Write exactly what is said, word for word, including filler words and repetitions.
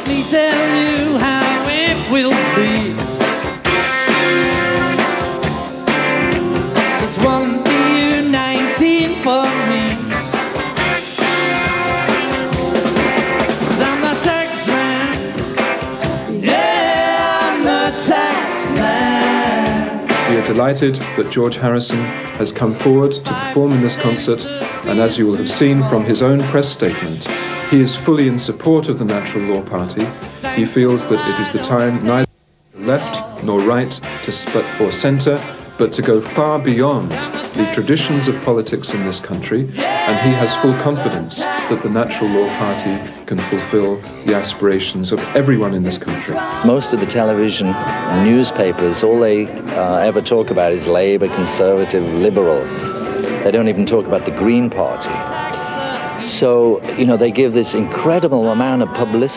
let me tell you how it will be. It's one for you, nineteen for me. 'Cause I'm the tax man. Yeah, I'm the tax man. We are delighted that George Harrison has come forward to perform in this concert, and as you will have seen from his own press statement, he is fully in support of the Natural Law Party. He feels that it is the time neither left nor right to sp- or centre, but to go far beyond the traditions of politics in this country, and he has full confidence that the Natural Law Party can fulfil the aspirations of everyone in this country. Most of the television and newspapers, all they uh, ever talk about is Labour, Conservative, Liberal. They don't even talk about the Green Party. So, you know, they give this incredible amount of publicity